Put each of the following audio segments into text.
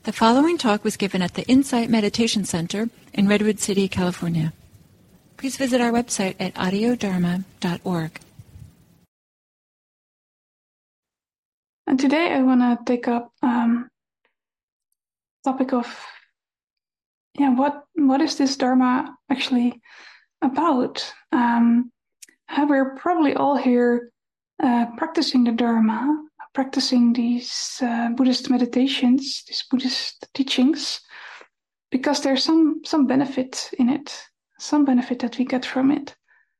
The following talk was given at the Insight Meditation Center in Redwood City, California. Please visit our website at audiodharma.org. And today I want to take up topic of what is this Dharma actually about? We're probably all here practicing the Dharma, practicing these Buddhist meditations, these Buddhist teachings, because there's some benefit in it, some benefit that we get from it.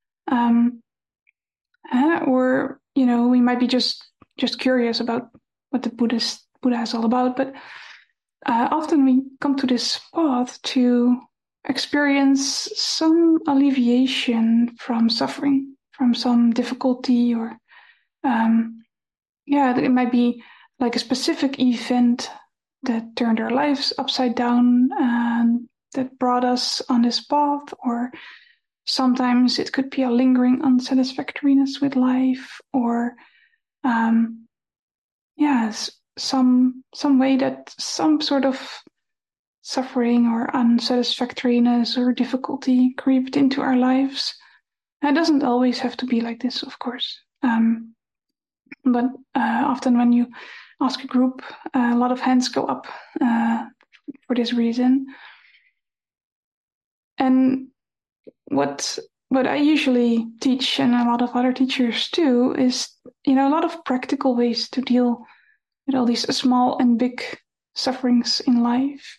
Or, we might be just curious about what the Buddha is all about, but often we come to this path to experience some alleviation from suffering, from some difficulty, or it might be like a specific event that turned our lives upside down and that brought us on this path, or sometimes it could be a lingering unsatisfactoriness with life, or some way that some sort of suffering or unsatisfactoriness or difficulty creeped into our lives. And it doesn't always have to be like this, of course. But often when you ask a group, a lot of hands go up for this reason. And what I usually teach, and a lot of other teachers too, is a lot of practical ways to deal with all these small and big sufferings in life,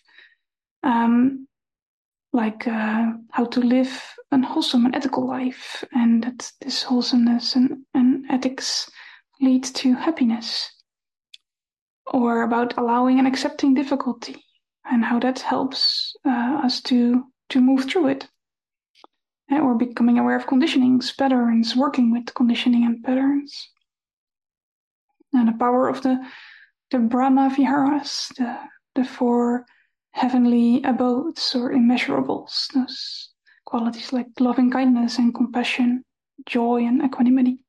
like how to live a wholesome and ethical life, and that this wholesomeness and ethics lead to happiness, or about allowing and accepting difficulty and how that helps us to move through it. Or becoming aware of conditionings, patterns, working with conditioning and patterns. And the power of the Brahma Viharas, the four heavenly abodes or immeasurables, those qualities like loving kindness and compassion, joy and equanimity.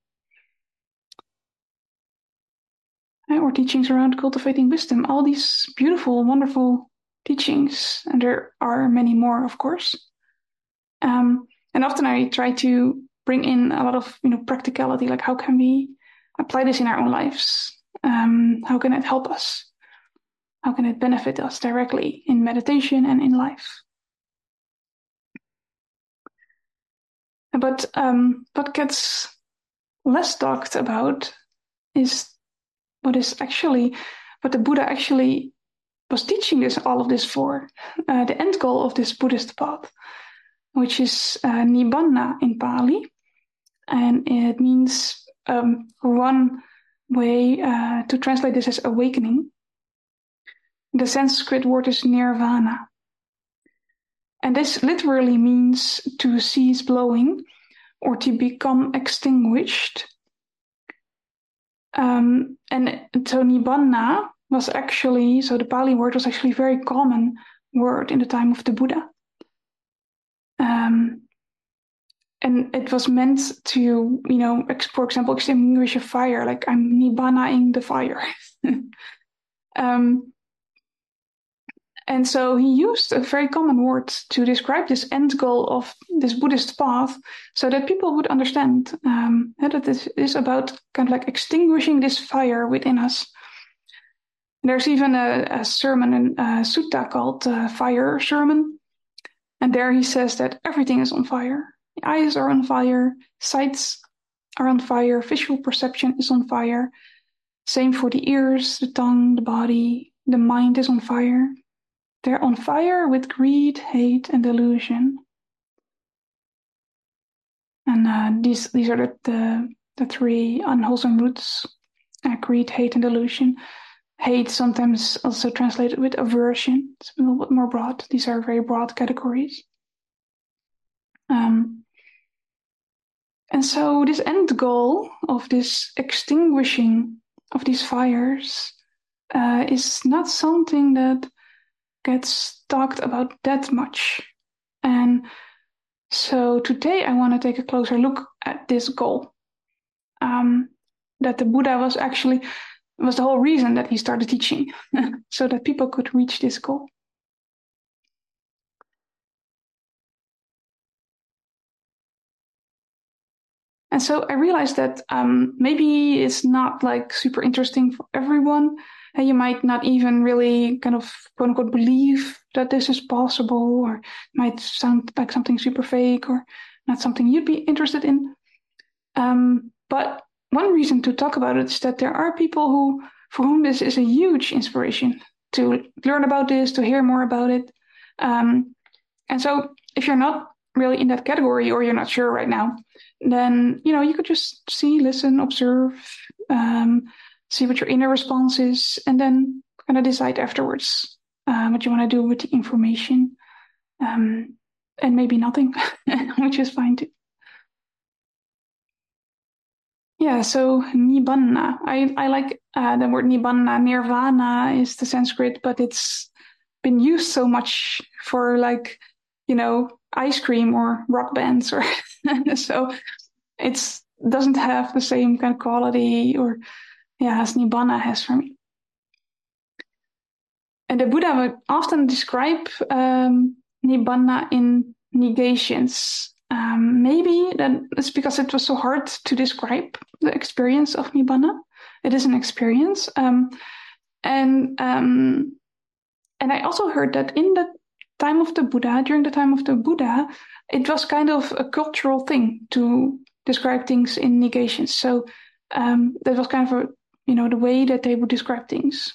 Or teachings around cultivating wisdom, all these beautiful, wonderful teachings, and there are many more, of course. And often I try to bring in a lot of practicality, like how can we apply this in our own lives? How can it help us? How can it benefit us directly in meditation and in life? But what gets less talked about is what the Buddha actually was teaching all of this for, the end goal of this Buddhist path, which is Nibbana in Pali, and it means one way to translate this as awakening. The Sanskrit word is nirvana, and this literally means to cease blowing or to become extinguished. And so Nibbana was actually, so the Pali word was actually a very common word in the time of the Buddha. And it was meant to, for example, extinguish a fire, like I'm nibbanaing the fire. And so he used a very common word to describe this end goal of this Buddhist path, so that people would understand that this is about kind of like extinguishing this fire within us. There's even a sermon, a sutta called Fire Sermon. And there he says that everything is on fire. The eyes are on fire, sights are on fire, visual perception is on fire. Same for the ears, the tongue, the body, the mind is on fire. They're on fire with greed, hate, and delusion. And these are the three unwholesome roots: greed, hate, and delusion. Hate sometimes also translated with aversion. It's a little bit more broad. These are very broad categories. And so this end goal of this extinguishing of these fires is not something that gets talked about that much. And so today I want to take a closer look at this goal that the Buddha was actually It was the whole reason that he started teaching, so that people could reach this goal. And so I realized that maybe it's not like super interesting for everyone. And you might not even really kind of quote unquote believe that this is possible, or might sound like something super fake or not something you'd be interested in. But one reason to talk about it is that there are people for whom this is a huge inspiration to learn about this, to hear more about it. And so if you're not really in that category, or you're not sure right now, then, you could just see, listen, observe, see what your inner response is, and then kind of decide afterwards what you want to do with the information, and maybe nothing, which is fine too. Yeah, so Nibbana. I like the word Nibbana. Nirvana is the Sanskrit, but it's been used so much for ice cream or rock bands, or so it doesn't have the same kind of quality as Nibbana has for me. And the Buddha would often describe Nibbana in negations. Maybe that's because it was so hard to describe the experience of Nibbana. It is an experience. And I also heard that in the time of the Buddha, during the time of the Buddha, it was kind of a cultural thing to describe things in negations. So that was kind of the way that they would describe things.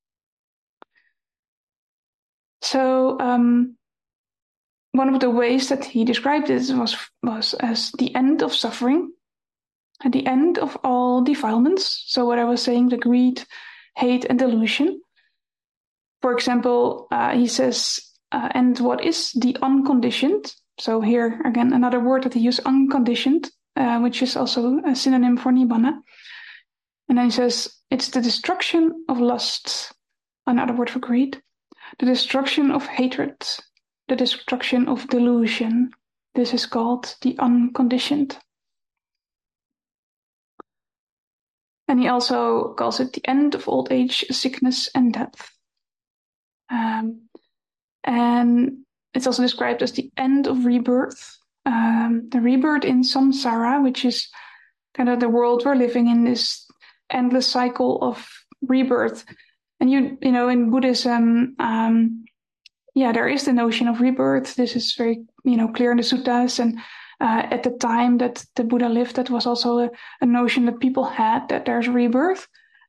So one of the ways that he described this was as the end of suffering, at the end of all defilements. So what I was saying, the greed, hate, and delusion. For example, he says, and what is the unconditioned? So here, again, another word that he used, unconditioned, which is also a synonym for Nibbana. And then he says, it's the destruction of lust, another word for greed, the destruction of hatred, the destruction of delusion. This is called the unconditioned. And he also calls it the end of old age, sickness, and death. And it's also described as the end of rebirth, the rebirth in samsara, which is kind of the world we're living in, this endless cycle of rebirth. And in Buddhism, there is the notion of rebirth. This is very, clear in the suttas. And at the time that the Buddha lived, that was also a notion that people had, that there's rebirth.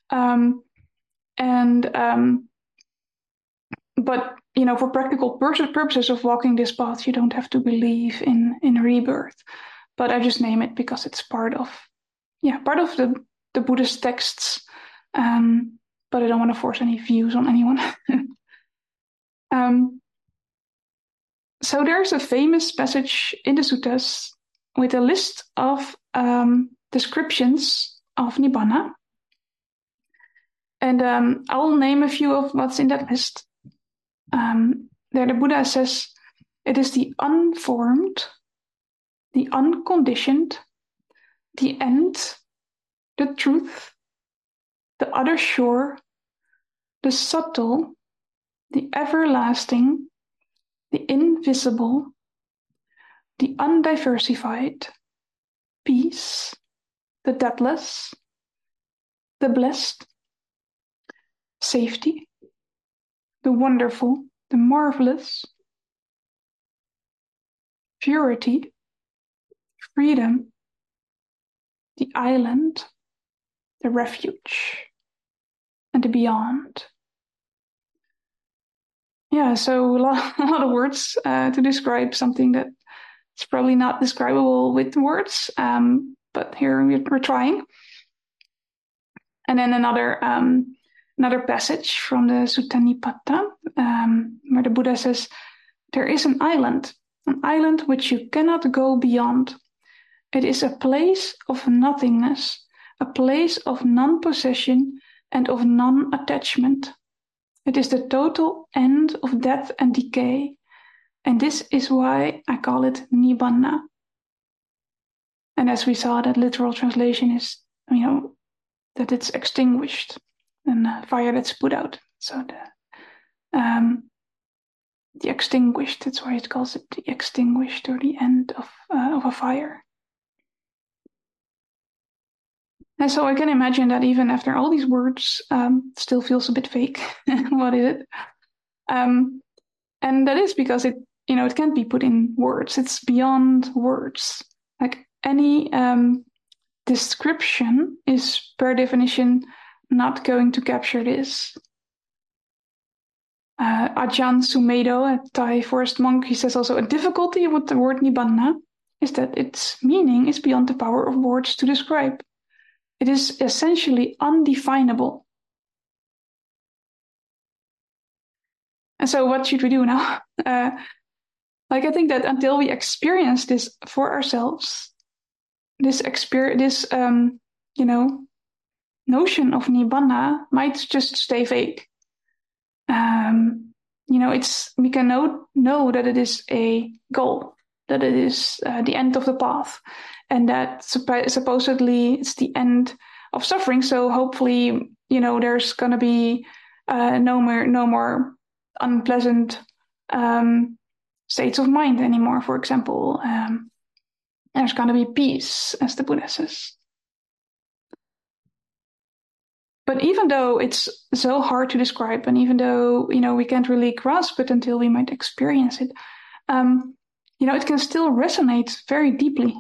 But for practical purposes of walking this path, you don't have to believe in rebirth. But I just name it because it's part of the Buddhist texts. But I don't want to force any views on anyone. So there's a famous passage in the suttas with a list of descriptions of Nibbana. And I'll name a few of what's in that list. There the Buddha says, it is the unformed, the unconditioned, the end, the truth, the other shore, the subtle, the everlasting, the invisible, the undiversified, peace, the deathless, the blessed, safety, the wonderful, the marvelous, purity, freedom, the island, the refuge, and the beyond. Yeah, so a lot of words to describe something that is probably not describable with words, but here we're trying. And then another passage from the Sutta Nipata, where the Buddha says, there is an island which you cannot go beyond. It is a place of nothingness, a place of non-possession and of non-attachment. It is the total end of death and decay, and this is why I call it Nibbana. And as we saw, that literal translation is, that it's extinguished. than a fire that's put out. So the extinguished, that's why it calls it the extinguished, or the end of a fire. And so I can imagine that even after all these words, still feels a bit fake. What is it? And that is because it can't be put in words. It's beyond words. Like any description is per definition not going to capture this. Ajahn Sumedho, a Thai forest monk, he says also, a difficulty with the word Nibbana is that its meaning is beyond the power of words to describe. It is essentially undefinable. And so what should we do now? I think that until we experience this for ourselves, this notion of Nibbana might just stay vague. We can know that it is a goal, that it is the end of the path, and that supposedly it's the end of suffering. So hopefully, there's going to be no more unpleasant states of mind anymore. For example, there's going to be peace, as the Buddha says. But even though it's so hard to describe, and even though, we can't really grasp it until we might experience it, it can still resonate very deeply.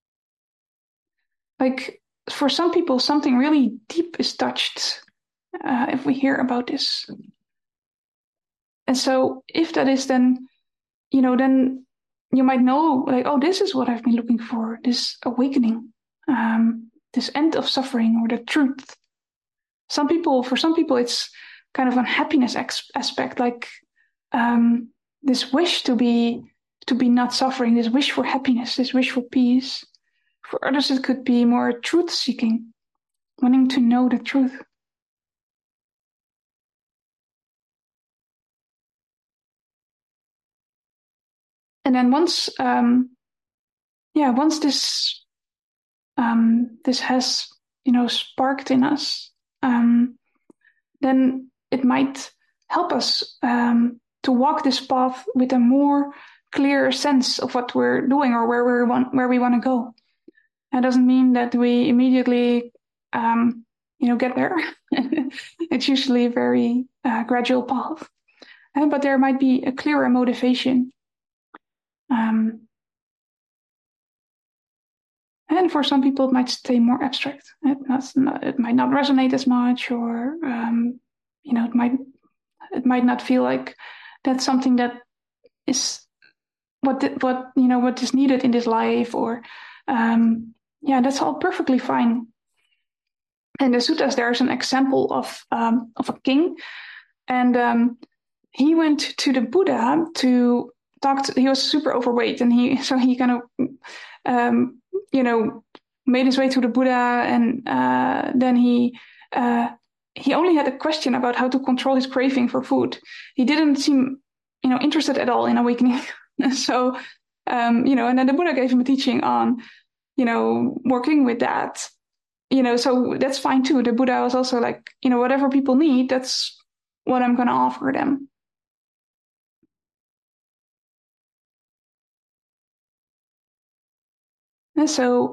Like, for some people, something really deep is touched if we hear about this. And so if that is then you might know, like, oh, this is what I've been looking for, this awakening, this end of suffering, or the truth. For some people, it's kind of a happiness aspect, like this wish to be not suffering, this wish for happiness, this wish for peace. For others, it could be more truth-seeking, wanting to know the truth. And then once this has sparked in us, then it might help us to walk this path with a more clear sense of what we're doing or where we want to go. That doesn't mean that we immediately get there. It's usually a very gradual path, but there might be a clearer motivation. And for some people, it might stay more abstract. It might not resonate as much, or it might not feel like that's something that is what is needed in this life, or that's all perfectly fine. In the suttas, there's an example of a king, and he went to the Buddha to talk. He was super overweight, and he kind of made his way to the Buddha, and then he only had a question about how to control his craving for food. He didn't seem interested at all in awakening. So and then the Buddha gave him a teaching on working with that. So that's fine too. The Buddha was also like, whatever people need, that's what I'm going to offer them. And so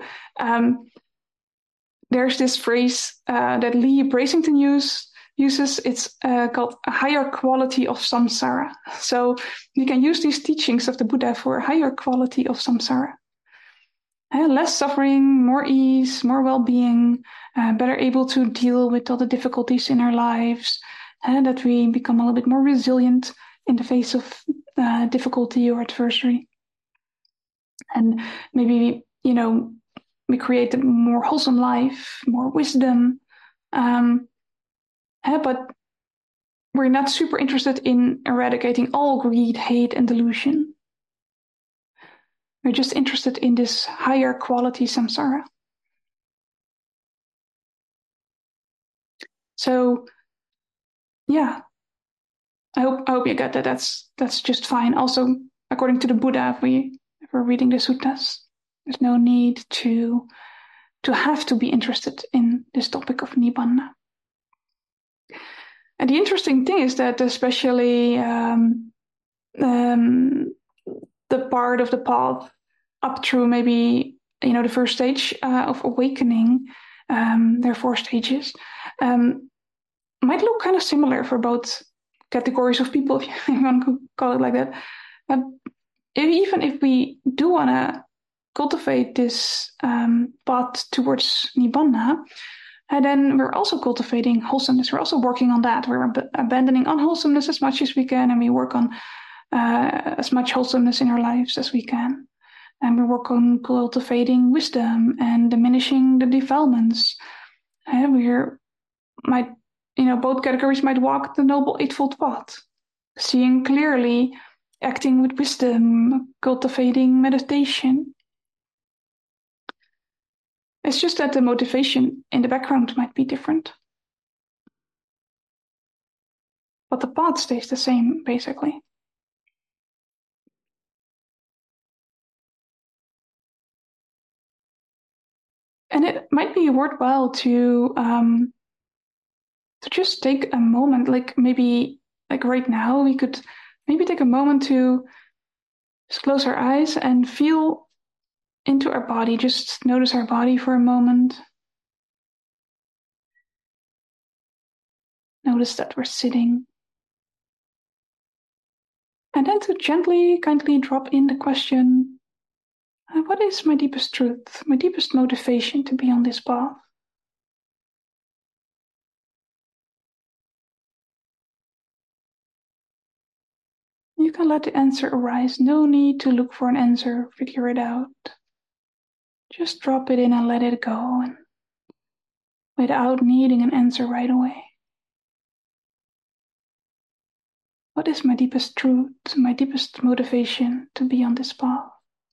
there's this phrase that Lee Brasington uses. It's called a higher quality of samsara. So you can use these teachings of the Buddha for a higher quality of samsara. Less suffering, more ease, more well-being, better able to deal with all the difficulties in our lives, that we become a little bit more resilient in the face of difficulty or adversity. And maybe, we create a more wholesome life, more wisdom. But we're not super interested in eradicating all greed, hate, and delusion. We're just interested in this higher quality samsara. So, I hope you get that. That's just fine. Also, according to the Buddha, if we're reading the suttas, there's no need to have to be interested in this topic of Nibbana. And the interesting thing is that especially the part of the path up through maybe, the first stage of awakening, there are 4 stages, might look kind of similar for both categories of people, if you want to call it like that. Even if we do want to cultivate this path towards Nibbana, and then we're also cultivating wholesomeness. We're also working on that. We're abandoning unwholesomeness as much as we can, and we work on as much wholesomeness in our lives as we can. And we work on cultivating wisdom and diminishing the defilements. And both categories might walk the Noble Eightfold Path, seeing clearly, acting with wisdom, cultivating meditation. It's just that the motivation in the background might be different. But the path stays the same, basically. And it might be worthwhile to just take a moment, like maybe like right now, we could maybe take a moment to just close our eyes and feel into our body. Just notice our body for a moment. Notice that we're sitting. And then to gently, kindly drop in the question, what is my deepest truth, my deepest motivation to be on this path? You can let the answer arise. No need to look for an answer, figure it out. Just drop it in and let it go, and without needing an answer right away. What is my deepest truth, my deepest motivation to be on this path?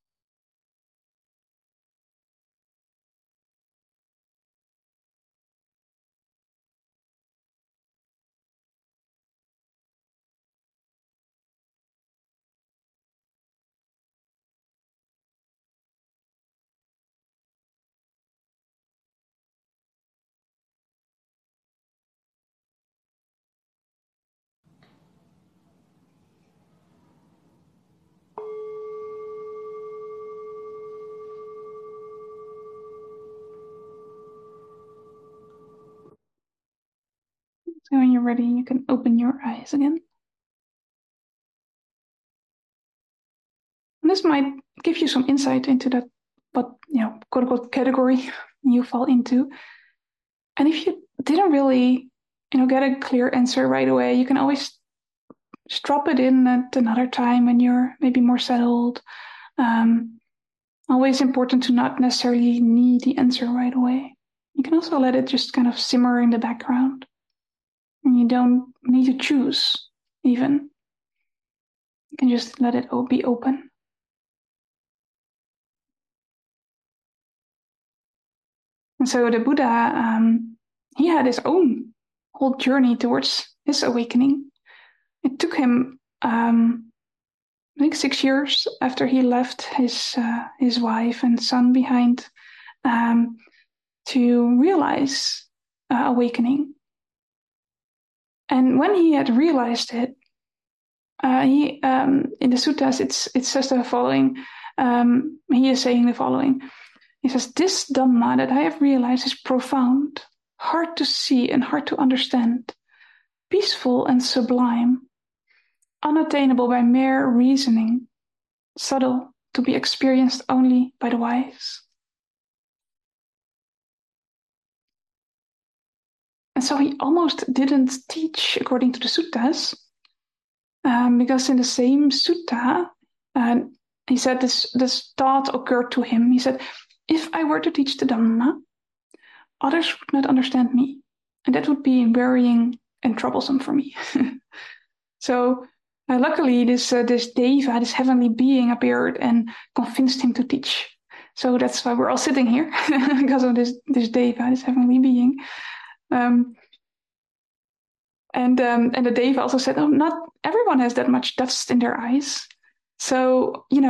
So when you're ready, you can open your eyes again. And this might give you some insight into that, what, quote unquote, category you fall into. And if you didn't really, get a clear answer right away, you can always just drop it in at another time when you're maybe more settled. Always important to not necessarily need the answer right away. You can also let it just kind of simmer in the background. And you don't need to choose, even. You can just let it be open. And so the Buddha, he had his own whole journey towards his awakening. It took him, I think, 6 years after he left his wife and son behind, to realize awakening. And when he had realized it, he in the suttas it says the following. He is saying the following. He says, "This Dhamma that I have realized is profound, hard to see and hard to understand, peaceful and sublime, unattainable by mere reasoning, subtle to be experienced only by the wise." And so he almost didn't teach according to the suttas, because in the same sutta, he said this thought occurred to him. He said, if I were to teach the Dhamma, others would not understand me, and that would be wearying and troublesome for me. So luckily, this Deva, this heavenly being, appeared and convinced him to teach. So that's why we're all sitting here, because of this Deva, this heavenly being. And the Deva also said, "Oh, not everyone has that much dust in their eyes. So we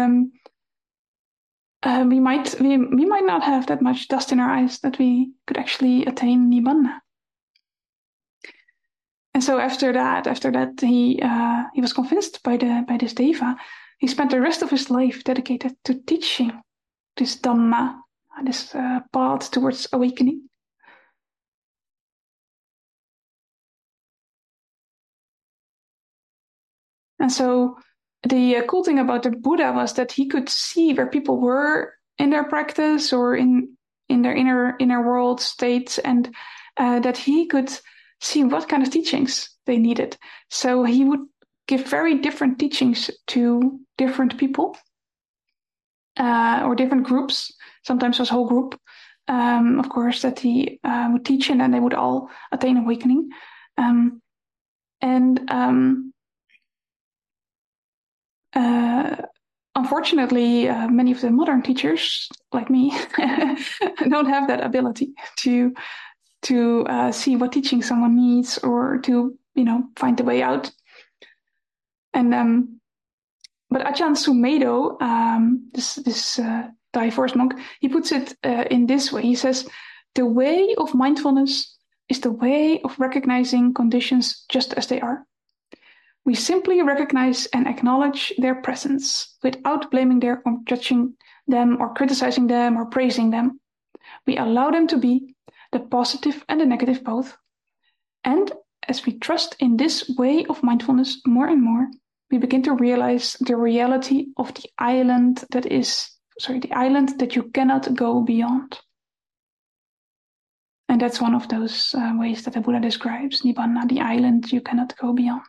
might not have that much dust in our eyes that we could actually attain Nibbana." And so after that, he was convinced by this deva. He spent the rest of his life dedicated to teaching this Dhamma, this path towards awakening. And so the cool thing about the Buddha was that he could see where people were in their practice or in their inner world states, and that he could see what kind of teachings they needed. So he would give very different teachings to different people or different groups. Sometimes it was a whole group, of course, that he would teach, and then they would all attain awakening. Unfortunately, many of the modern teachers, like me, don't have that ability to see what teaching someone needs or to find the way out. And but Ajahn Sumedho, this Thai forest monk, he puts it in this way. He says, "The way of mindfulness is the way of recognizing conditions just as they are. We simply recognize and acknowledge their presence without blaming them or judging them or criticizing them or praising them. We allow them to be, the positive and the negative both. And as we trust in this way of mindfulness more and more, we begin to realize the reality of the island that you cannot go beyond." And that's one of those ways that the Buddha describes Nibbana, the island you cannot go beyond.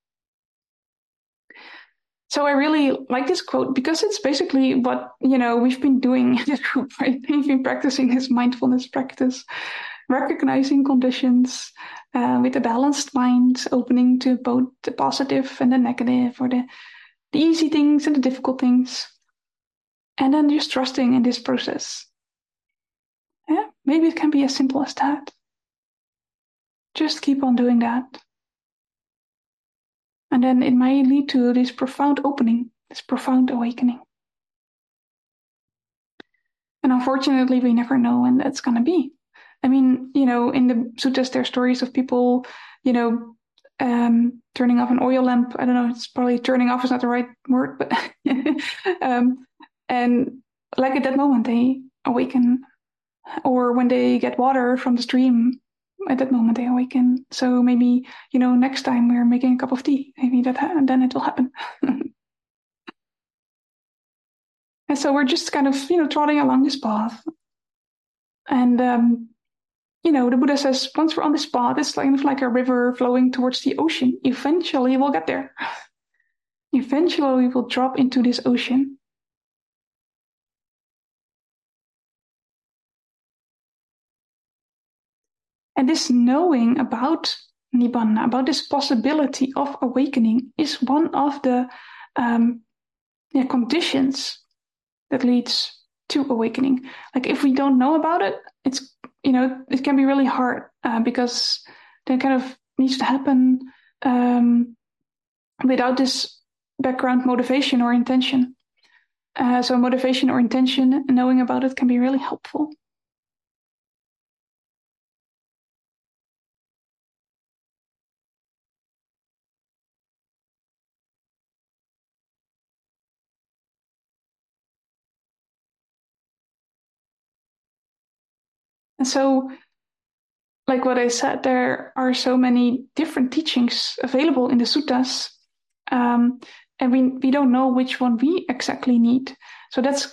So I really like this quote because it's basically what, we've been doing in this group, right? We've been practicing this mindfulness practice, recognizing conditions with a balanced mind, opening to both the positive and the negative, or the easy things and the difficult things. And then just trusting in this process. Yeah, maybe it can be as simple as that. Just keep on doing that. And then it may lead to this profound opening, this profound awakening. And unfortunately, we never know when that's going to be. I mean, in the suttas, there are stories of people, turning off an oil lamp. I don't know, it's probably turning off is not the right word, but and like at that moment, they awaken. Or when they get water from the stream, at that moment they awaken. So maybe, next time we're making a cup of tea, maybe then it will happen. And so we're just kind of, trotting along this path. And, the Buddha says, once we're on this path, it's kind of like a river flowing towards the ocean. Eventually we'll get there. Eventually we will drop into this ocean. And this knowing about Nibbana, about this possibility of awakening, is one of the conditions that leads to awakening. Like if we don't know about it, it's it can be really hard because that kind of needs to happen without this background motivation or intention. So motivation or intention, knowing about it, can be really helpful. And so, like what I said, there are so many different teachings available in the suttas, and we don't know which one we exactly need. So that's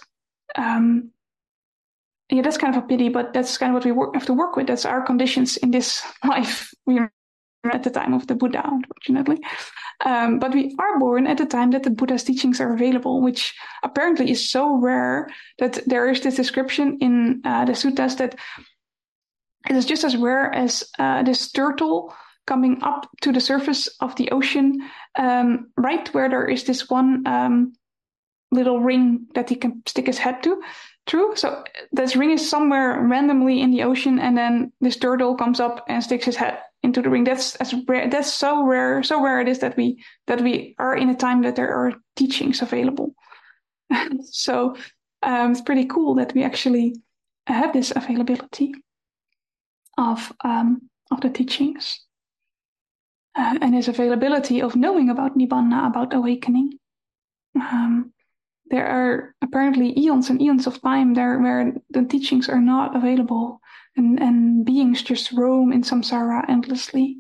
that's kind of a pity, but that's kind of what we have to work with. That's our conditions in this life. We are at the time of the Buddha, unfortunately. But we are born at the time that the Buddha's teachings are available, which apparently is so rare that there is this description in the suttas that it is just as rare as this turtle coming up to the surface of the ocean, right where there is this one little ring that he can stick his head through. So this ring is somewhere randomly in the ocean, and then this turtle comes up and sticks his head into the ring. That's rare. That's so rare. So rare it is that we are in a time that there are teachings available. So it's pretty cool that we actually have this availability of the teachings. and his availability of knowing about Nibbana, about awakening. There are apparently eons and eons of time there where the teachings are not available, and beings just roam in samsara endlessly.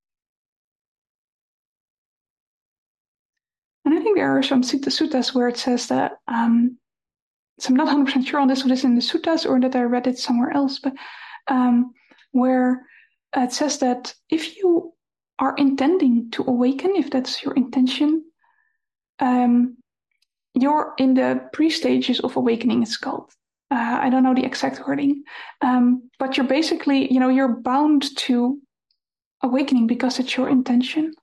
And I think there are some suttas where it says that, so I'm not 100% sure on this, whether it's in the suttas or that I read it somewhere else, but where it says that if you are intending to awaken, if that's your intention, you're in the pre-stages of awakening, it's called. I don't know the exact wording, but you're basically, you're bound to awakening because it's your intention.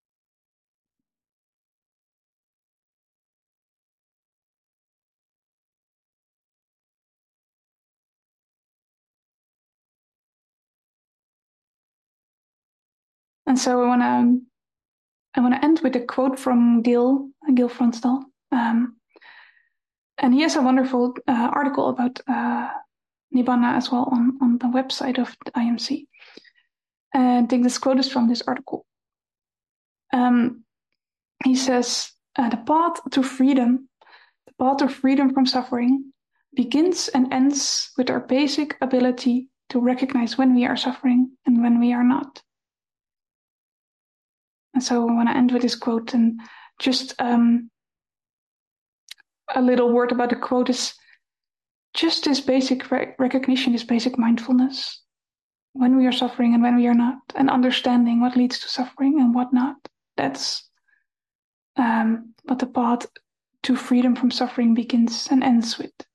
And so I want to end with a quote from Gil Fronsdal. And he has a wonderful article about Nibbana as well on the website of the IMC. And I think this quote is from this article. He says, the path to freedom from suffering, begins and ends with our basic ability to recognize when we are suffering and when we are not. And so I want to end with this quote, and just a little word about the quote is just this basic recognition, this basic mindfulness, when we are suffering and when we are not, and understanding what leads to suffering and what not. That's what the path to freedom from suffering begins and ends with.